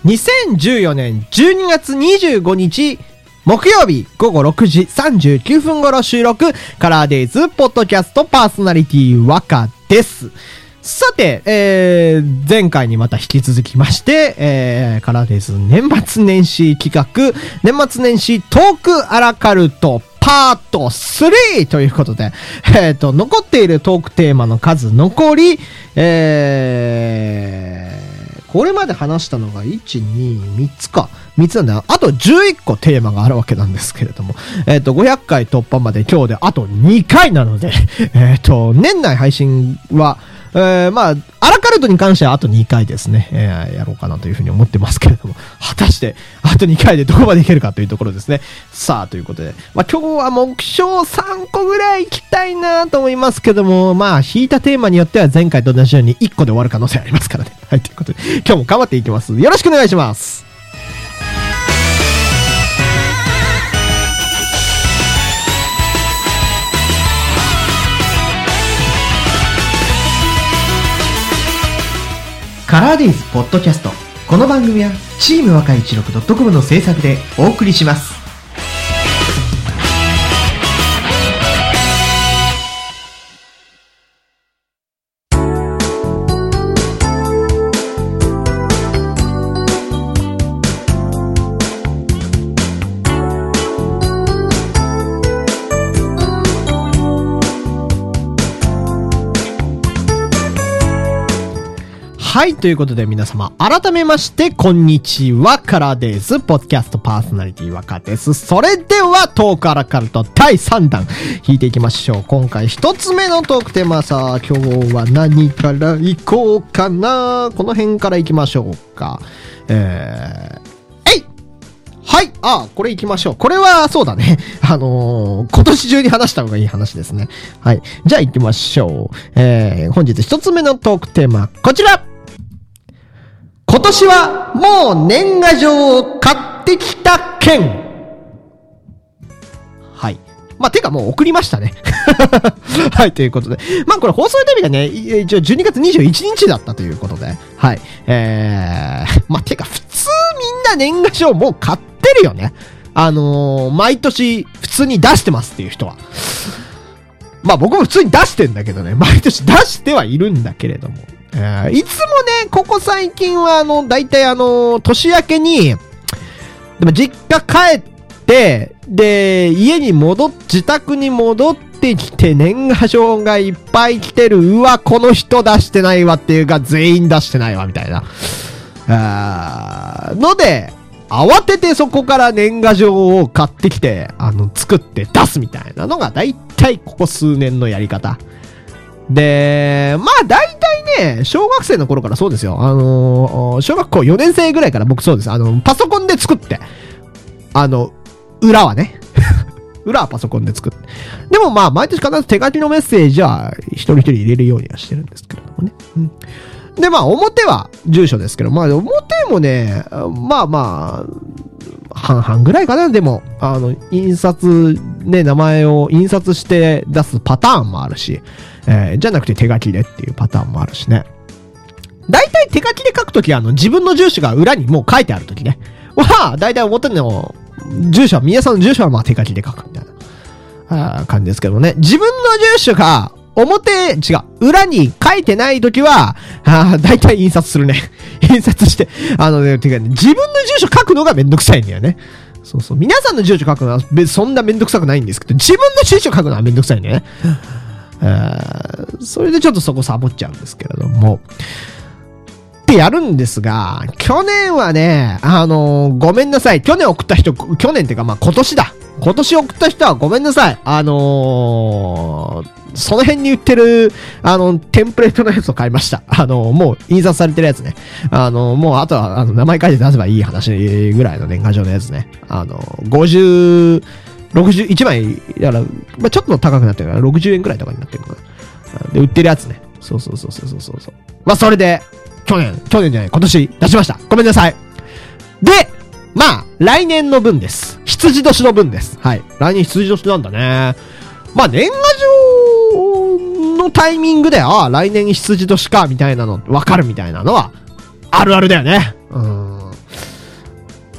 2014年12月25日木曜日午後6時39分頃収録カラーデイズポッドキャストパーソナリティ若です。さて、前回にまた引き続きまして、カラーデイズ年末年始企画年末年始トークアラカルトパート3ということで、残っているトークテーマの数残り、これまで話したのが1、2、3つか。3つなんだ。あと11個テーマがあるわけなんですけれども。500回突破まで今日であと2回なので、年内配信は、まあ、アラカルトに関してはあと2回ですね。やろうかなというふうに思ってますけれども。果たして、あと2回でどこまでいけるかというところですね。さあ、ということで。まあ、今日は目標3個ぐらい行きたいなと思いますけども、まあ、引いたテーマによっては前回と同じように1個で終わる可能性ありますからね。はい、ということで、今日も頑張っていきます。よろしくお願いします。カラーデイズポッドキャスト。この番組はチーム若い16.comの制作でお送りします。はい、ということで皆様、改めまして、こんにちは、カラーデイズ、ポッドキャストパーソナリティ若です。それでは、トークアラカルト第3弾、引いていきましょう。今回一つ目のトークテーマさ、今日は何から行こうかな。この辺から行きましょうか。はい。これ行きましょう。これは、そうだね。今年中に話した方がいい話ですね。はい。じゃあ行きましょう。本日一つ目のトークテーマ、こちら。今年はもう年賀状を買ってきた件。はい。まあ、てかもう送りましたね。はい、ということで。まあ、これ放送日がね、一応12月21日だったということで。はい。まあ、てか普通みんな年賀状もう買ってるよね。毎年普通に出してますっていう人は。まあ、僕も普通に出してんだけどね。毎年出してはいるんだけれども。いつもね、ここ最近はだいたい年明けに、でも実家帰って、で、自宅に戻ってきて年賀状がいっぱい来てる。うわ、この人出してないわっていうか、全員出してないわ、みたいな。ので、慌ててそこから年賀状を買ってきて、作って出すみたいなのが、だいたいここ数年のやり方。で、まあ大体ね、小学生の頃からそうですよ。小学校4年生ぐらいから僕そうです。パソコンで作って。裏はね。裏はパソコンで作って。でもまあ毎年必ず手書きのメッセージは一人一人入れるようにはしてるんですけれどもね。うん、でまあ表は住所ですけど、まあ表もね、まあまあ、半々ぐらいかな。でも、印刷、ね、名前を印刷して出すパターンもあるし、じゃなくて手書きでっていうパターンもあるしね。だいたい手書きで書くときは自分の住所が裏にもう書いてあるときね。だいたい表の住所は、皆さんの住所はまあ手書きで書くみたいな、感じですけどね。自分の住所が裏に書いてないときは、だいたい印刷するね。印刷して、てかね、自分の住所書くのがめんどくさいんだよね。そうそう。皆さんの住所書くのはそんなめんどくさくないんですけど、自分の住所書くのはめんどくさいんだよね。それでちょっとそこサボっちゃうんですけれども。ってやるんですが、去年はね、ごめんなさい。去年送った人、去年ってかまあ今年だ。今年送った人はごめんなさい。その辺に売ってる、テンプレートのやつを買いました。もう印刷されてるやつね。もうあとは、名前書いて出せばいい話ぐらいの年賀状のやつね。60、1枚、だから、まあ、ちょっと高くなってるから、60円くらいとかになってるから。で、売ってるやつね。そう。まあ、それで、去年じゃない、今年出しました。ごめんなさい。で、まあ、来年の分です。羊年の分です。はい。来年羊年なんだね。まあ、年賀状のタイミングで、来年羊年か、みたいなの、わかるみたいなのは、あるあるだよね。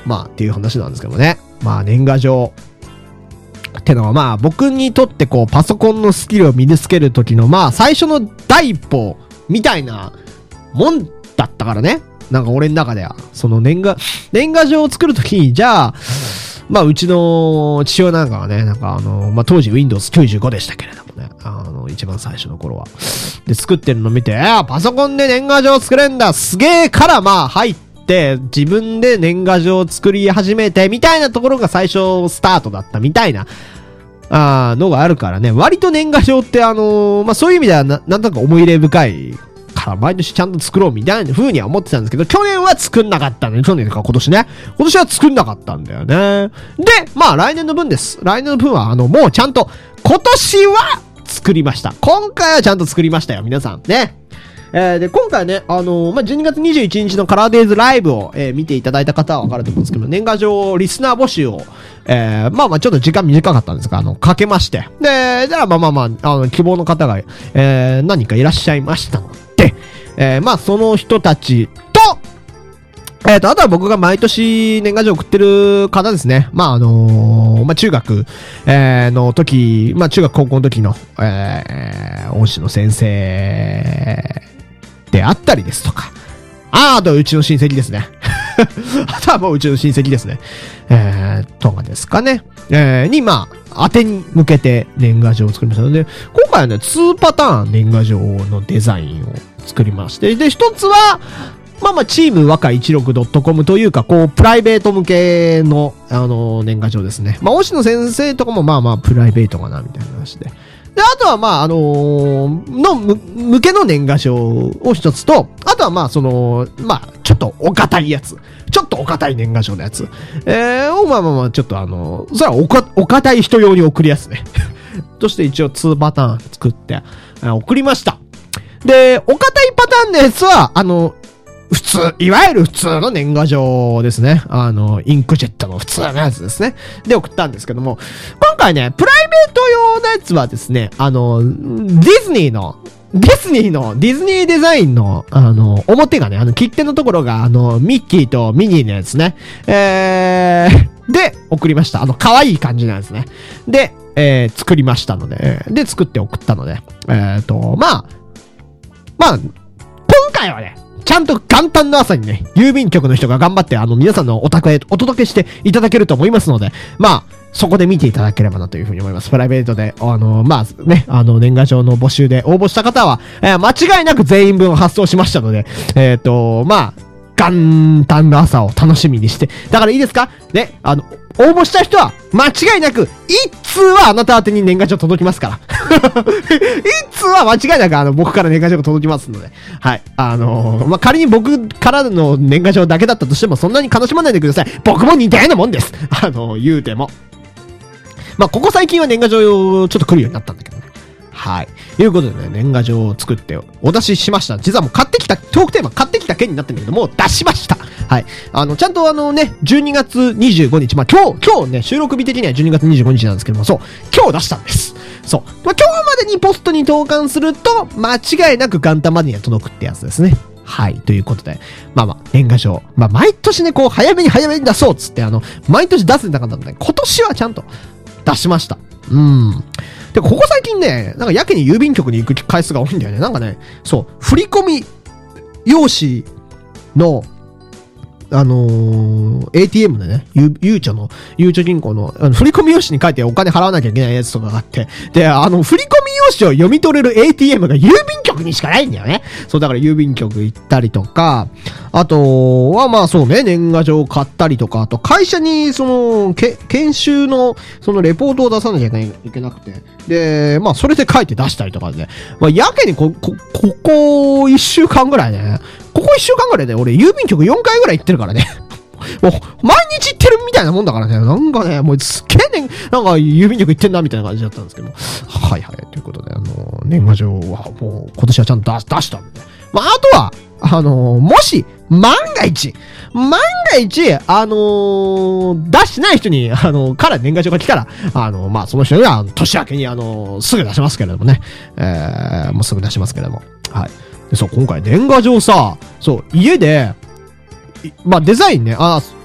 まあっていう話なんですけどね。まあ年賀状ってのはまあ僕にとってこうパソコンのスキルを身につける時のまあ最初の第一歩みたいなもんだったからね。なんか俺の中ではその年賀状を作る時にじゃあまあうちの父親なんかはね、なんかまあ当時 Windows 95でしたけれどもね、一番最初の頃はで作ってるの見て、パソコンで年賀状作れんだすげえからまあ入って自分で年賀状を作り始めてみたいなところが最初スタートだったみたいなのがあるからね、割と年賀状ってまあそういう意味ではなんとなく思い入れ深いから毎年ちゃんと作ろうみたいな風には思ってたんですけど、去年は作んなかったんで、去年か今年ね。今年は作んなかったんだよね。で、まあ来年の分です。来年の分はもうちゃんと今年は作りました。今回はちゃんと作りましたよ、皆さんね。で、今回ね、まあ、12月21日のカラーデイズライブを、見ていただいた方はわかると思うんですけど、年賀状リスナー募集を、まあまあちょっと時間短かったんですが、かけまして。で、じゃあまあまあ希望の方が、何人かいらっしゃいましたので、まあその人たちと、あとは僕が毎年年賀状送ってる方ですね。まあまあ中学、の時、まあ中学高校の時の、恩師の先生であったりですとか、あとうちの親戚ですね。あとはもううちの親戚ですね。とかですかね。に、まあ、当てに向けて年賀状を作りましたので、今回はね、2パターン年賀状のデザインを作りまして、で、一つは、まあまあ、チーム和歌 16.com というか、こう、プライベート向けの、年賀状ですね。まあ、恩師の先生とかもまあまあ、プライベートかな、みたいな話で。で、あとはまあ、向けの年賀状を一つと、あとはまあ、まあ、ちょっとお堅いやつ。ちょっとお堅い年賀状のやつ。をまあまあまあ、ちょっとそれはお堅い人用に送るやつね。として一応2パターン作って、送りました。で、お堅いパターンのやつは、普通、いわゆる普通の年賀状ですね。インクジェットの普通のやつですね。で送ったんですけども、今回ね、プライベート用のやつはですね、ディズニーデザインの、表がね、切手のところが、ミッキーとミニーのやつね。で、送りました。可愛い感じなんですね。で、作りましたので、で、作って送ったので、まあ、今回はね、ちゃんと元旦の朝にね、郵便局の人が頑張って、皆さんのお宅へお届けしていただけると思いますので、まあ、そこで見ていただければなというふうに思います。プライベートで、まあね、年賀状の募集で応募した方は、間違いなく全員分発送しましたので、まあ、元旦の朝を楽しみにして、だからいいですかね、応募した人は、間違いなく、一通はあなた宛てに年賀状届きますから。一通は間違いなく僕から年賀状が届きますので。はい。まあ、仮に僕からの年賀状だけだったとしても、そんなに悲しまないでください。僕も似たようなもんです。言うても。まあ、ここ最近は年賀状ちょっと来るようになったんだけどね。はい。いうことでね、年賀状を作ってお出ししました。実はもうトークテーマ買ってきた件になってるんだけど、もう出しました。はい。ちゃんとね、12月25日、まあ、今日ね、収録日的には12月25日なんですけども、そう、今日出したんです。そう。まあ、今日までにポストに投函すると、間違いなく元旦までには届くってやつですね。はい。ということで、まあまあ、年賀状。まあ、毎年ね、こう、早めに出そうっつって、毎年出すんだからね、今年はちゃんと出しました。で、ここ最近ね、なんかやけに郵便局に行く回数が多いんだよね。なんかね、そう、振り込み用紙の、ATM でね、ゆうちょ銀行の、振り込み用紙に書いてお金払わなきゃいけないやつとかがあって、で、振り込み用紙を読み取れる ATM が郵便局にしかないんだよね。そう、だから郵便局行ったりとか、あとは、まあそうね、年賀状買ったりとか、あと会社に、研修の、レポートを出さなきゃいけなくて、で、まあそれで書いて出したりとかで、まあやけにここ1週間ぐらいね、俺郵便局4回ぐらい行ってるからね。もう、毎日行ってるみたいなもんだからね。なんかね、もうすっげえね、なんか郵便局行ってんなみたいな感じだったんですけども。はいはい。ということで、年賀状はもう今年はちゃんと出したんで。まあ、あとは、もし、万が一、出してない人に、から年賀状が来たら、まあ、その人には、年明けに、すぐ出しますけれどもね。もうすぐ出しますけれども。はい。でそう、今回年賀状さ、そう、家で、まあデザインね、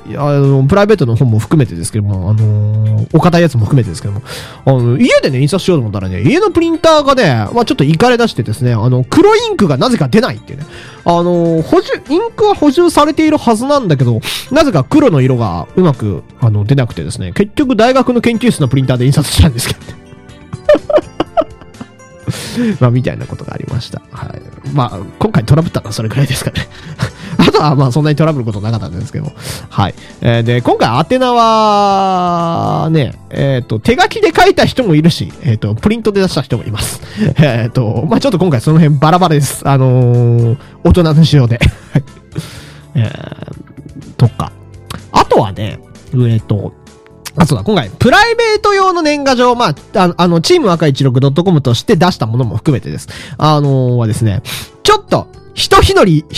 プライベートの本も含めてですけども、お堅いやつも含めてですけども、家でね、印刷しようと思ったらね、家のプリンターがね、まあちょっとイカれ出してですね、黒インクがなぜか出ないっていうね。インクは補充されているはずなんだけど、なぜか黒の色がうまく、出なくてですね、結局大学の研究室のプリンターで印刷したんですけどね。まあ、みたいなことがありました。はい。まあ、今回トラブったのはそれくらいですかね。あとは、まあ、そんなにトラブることなかったんですけど。はい。で、今回宛名は、ね、手書きで書いた人もいるし、プリントで出した人もいます。まあ、ちょっと今回その辺バラバラです。大人の仕様で。とか。あとはね、そうだ、今回、プライベート用の年賀状、まあ、チーム若い16.com として出したものも含めてです。はですね、ちょっと、ひとひねり、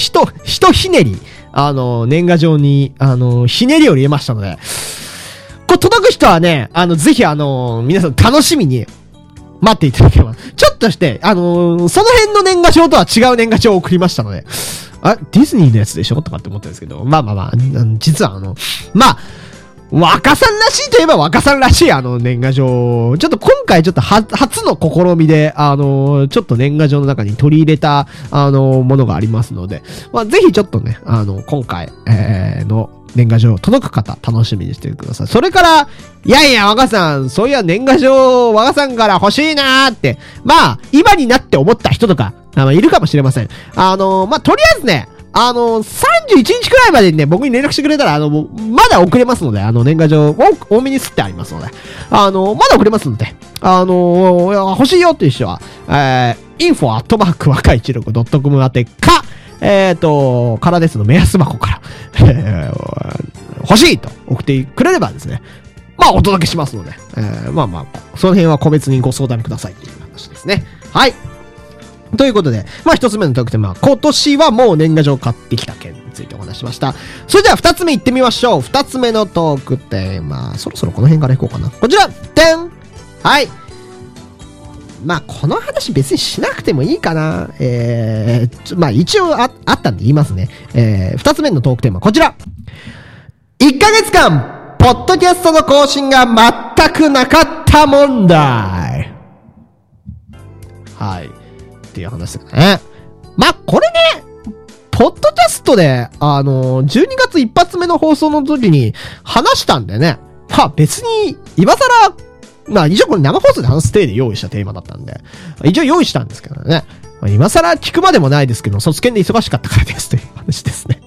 年賀状に、ひねりを入れましたので、これ届く人はね、ぜひ皆さん楽しみに待っていただければ。ちょっとして、その辺の年賀状とは違う年賀状を送りましたので、ディズニーのやつでしょとかって思ったんですけど、まあ、実はまあ、若さんらしいといえば若さんらしい年賀状。ちょっと今回ちょっと初の試みで、ちょっと年賀状の中に取り入れた、ものがありますので、まあ、ぜひちょっとね、今回、の年賀状届く方楽しみにしてください。それから、いや、若さん、そういや年賀状、若さんから欲しいなーって、まあ、今になって思った人とか、いるかもしれません。まあ、とりあえずね、31日くらいまでにね、僕に連絡してくれたら、まだ送れますので、年賀状、多めに吸ってありますので、まだ送れますので、欲しいよっていう人は、info@wakaichiroko.com 宛てか、からですの目安箱から、欲しいと送ってくれればですね、まあ、お届けしますので、まあ、その辺は個別にご相談くださいっていう話ですね。はい。ということで、まあ一つ目のトークテーマは、今年はもう年賀状買ってきた件についてお話しました。それでは二つ目行ってみましょう。二つ目のトークテーマ、そろそろこの辺から行こうかな。こちら、でんはい。まあこの話別にしなくてもいいかな。まあ一応あったんで言いますね。二つ目のトークテーマ、こちら。1ヶ月間、ポッドキャストの更新が全くなかった問題。はい。っていう話ですね。まあ、これね、ポッドキャストで、12月一発目の放送の時に話したんでね、まあ別に、今更、まあ一応これ生放送で話す体で用意したテーマだったんで、一応用意したんですけどね、今更聞くまでもないですけど、卒検で忙しかったからですという話ですね。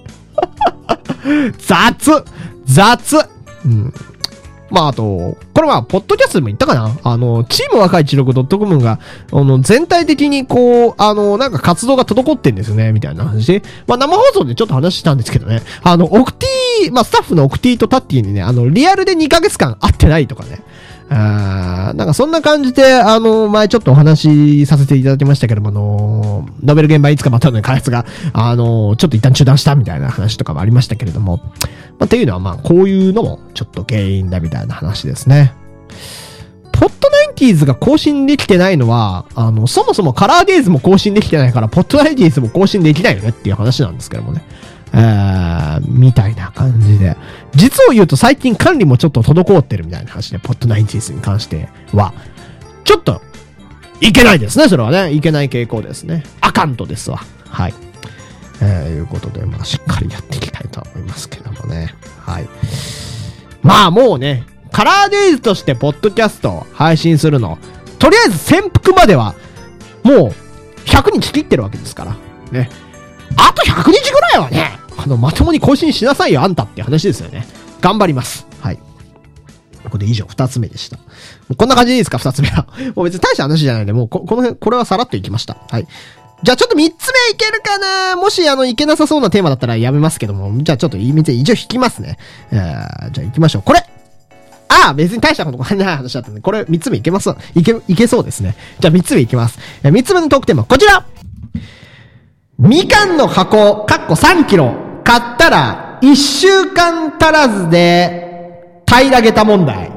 雑うん。まあ、あと、これは、ポッドキャストでも言ったかなチーム若い16.com が、全体的にこう、なんか活動が滞ってんですよね、みたいな話で。まあ、生放送でちょっと話したんですけどね。オクティ、まあ、スタッフのオクティとタッティにね、リアルで2ヶ月間会ってないとかね。なんかそんな感じで、前ちょっとお話しさせていただきましたけども、ノベル現場いつかまたの開発が、ちょっと一旦中断したみたいな話とかもありましたけれども、まあ、っていうのはまあ、こういうのもちょっと原因だみたいな話ですね。ポッドナインティーズが更新できてないのは、そもそもカラーデイズも更新できてないから、ポッドナインティーズも更新できないよねっていう話なんですけどもね。みたいな感じで。実を言うと最近管理もちょっと滞ってるみたいな話で、ポッドナインティーズに関しては、ちょっと、いけないですね、それはね。いけない傾向ですね。アカントですわ。はい。いうことで、まあ、しっかりやっていきたいと思いますけどもね。はい。まあ、もうね、カラーデイズとしてポッドキャストを配信するの、とりあえず潜伏までは、もう、100日切ってるわけですから。ね。あと100日ぐらいはね、まともに更新しなさいよ、あんたって話ですよね。頑張ります。はい。これで以上、2つ目でした。こんな感じでいいですか、2つ目は。もう別に大した話じゃないんで、もうこの辺、これはさらっといきました。はい。じゃあちょっと3つ目いけるかな？もしいけなさそうなテーマだったらやめますけども、じゃあちょっと一応引きますね。じゃあ行きましょう。これ別に大したことない話だったんで、これ3つ目いけます？いけそうですね。じゃあ3つ目いきます。3つ目のトークテーマ、こちら！みかんの箱、3キロ、買ったら1週間足らずで平らげた問題。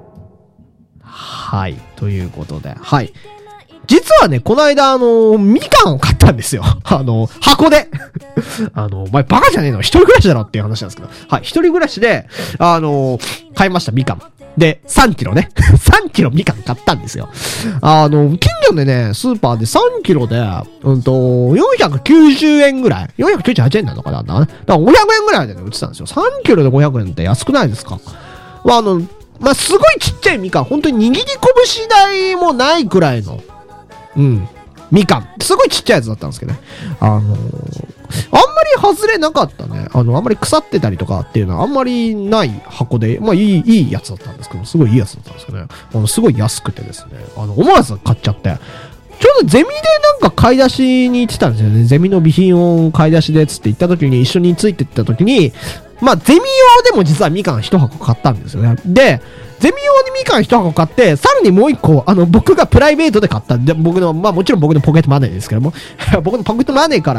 はい。ということで。はい。実はね、この間みかんを買ったんですよ。箱で。 お前バカじゃねえの？一人暮らしだろっていう話なんですけど。はい、一人暮らしで、買いました、みかん。で、3キロね。3キロみかん買ったんですよ。近所でね、スーパーで3キロで、490円ぐらい。498円なのかな？だから500円ぐらいでね、売ってたんですよ。3キロで500円って安くないですか？まあ、すごいちっちゃいみかん。本当に握り拳台もないくらいの、みかん。すごいちっちゃいやつだったんですけどね。あんまり外れなかったね。あんまり腐ってたりとかっていうのはあんまりない箱で、まあいいやつだったんですけど、すごいいいやつだったんですけどね。すごい安くてですね。思わず買っちゃって。ちょうどゼミでなんか買い出しに行ってたんですよね。ゼミの備品を買い出しでつって行った時に一緒についてった時に、まあゼミ用でも実はみかん一箱買ったんですよね。で、ゼミ用にみかん一箱買って、さらにもう一個、僕がプライベートで買った。で、もちろん僕のポケットマネーですけども、僕のポケットマネーから、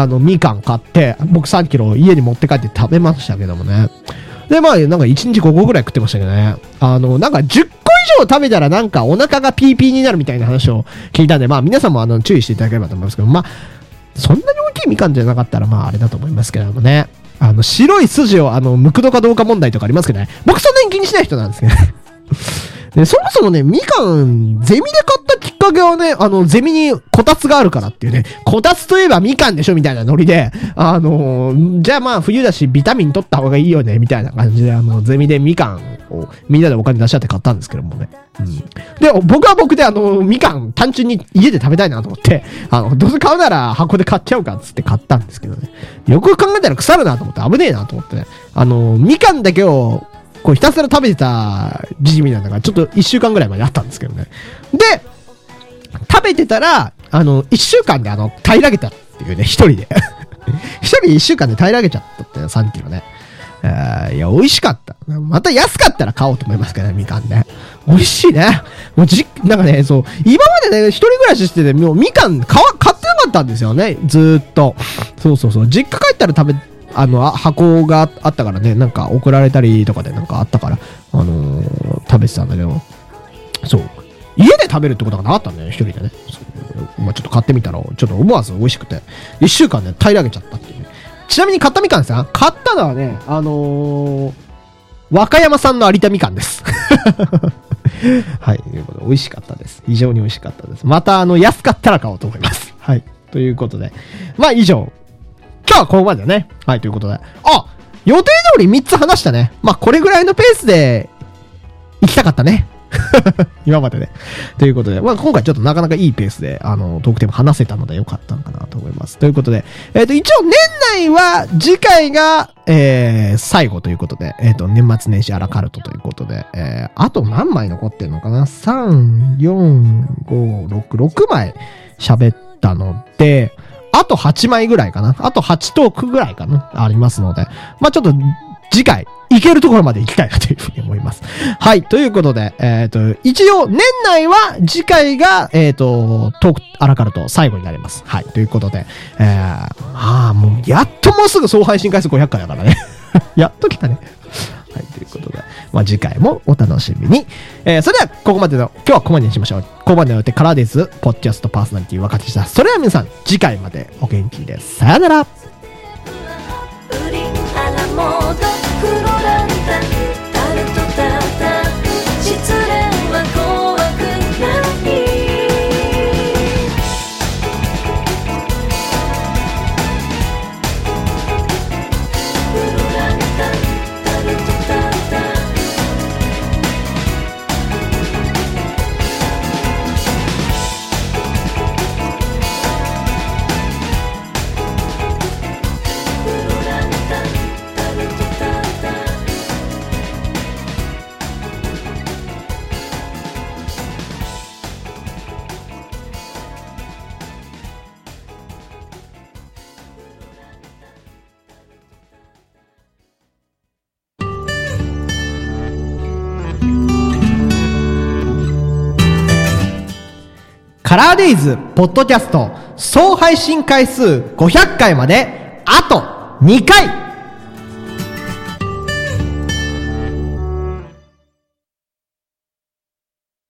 みかん買って、僕3キロ家に持って帰って食べましたけどもね。で、まあ、なんか1日5個ぐらい食ってましたけどね。なんか10個以上食べたらなんかお腹がピーピーになるみたいな話を聞いたんで、まあ皆さんも注意していただければと思いますけど、まあ、そんなに大きいみかんじゃなかったら、まああれだと思いますけどもね。白い筋を剥くのかどうか問題とかありますけどね。僕そんなに気にしない人なんですけどね。で、そもそもね、みかん、ゼミで買ったきっかけはね、ゼミにこたつがあるからっていうね、こたつといえばみかんでしょみたいなノリで、じゃあまあ冬だしビタミン取った方がいいよねみたいな感じで、ゼミでみかんをみんなでお金出し合って買ったんですけどもね。で、僕は僕でみかん単純に家で食べたいなと思って、どうせ買うなら箱で買っちゃうかっつって買ったんですけどね。よく考えたら腐るなと思って危ねえなと思ってね。みかんだけを、こうひたすら食べてた時期なんだから、ちょっと1週間ぐらいまであったんですけどね。で、食べてたら、1週間で平らげたっていうね、一人で。一人で1週間で平らげちゃったって3キロね。いや、美味しかった。また安かったら買おうと思いますけどね、みかんね。美味しいね。もうなんかね、そう、今までね、一人暮らししてて、もうみかん買ってなかったんですよね、ずーっと。そう。実家帰ったら箱があったからね、なんか送られたりとかでなんかあったから、食べてたんだけど、そう。家で食べるってことがなかったんだよね、一人でね。まあちょっと買ってみたら、ちょっと思わず美味しくて、1週間で平らげちゃったっていうね。ちなみに買ったみかんですよ。買ったのはね、和歌山産の有田みかんです。はい、ということで、美味しかったです。非常に美味しかったです。また、安かったら買おうと思います。はい。ということで、まあ以上。今日はここまでだね。はい、ということで。予定通り3つ話したね。まあ、これぐらいのペースで行きたかったね。今までね。ということで、まあ、今回ちょっとなかなかいいペースで、トークテーマ話せたのでよかったのかなと思います。ということで、一応年内は次回が、最後ということで、年末年始アラカルトということで、あと何枚残ってるのかな ?3、4、5、6枚喋ったので、あと8枚ぐらいかな。あと8トークぐらいかな。ありますので。まあ、ちょっと、次回、行けるところまで行きたいなというふうに思います。はい。ということで、一応、年内は次回が、トークアラカルト最後になります。はい。ということで、もう、やっともうすぐ総配信回数500回だからね。やっと来たね。はい。ということで、まあ、次回もお楽しみに。それでは、ここまでの、今日はここまでにしましょう。ここまでの予定からです。ポッドキャストパーソナリティ若手でした。それでは皆さん、次回までお元気です。さよなら。カラーデイズポッドキャスト総配信回数500回まであと2回。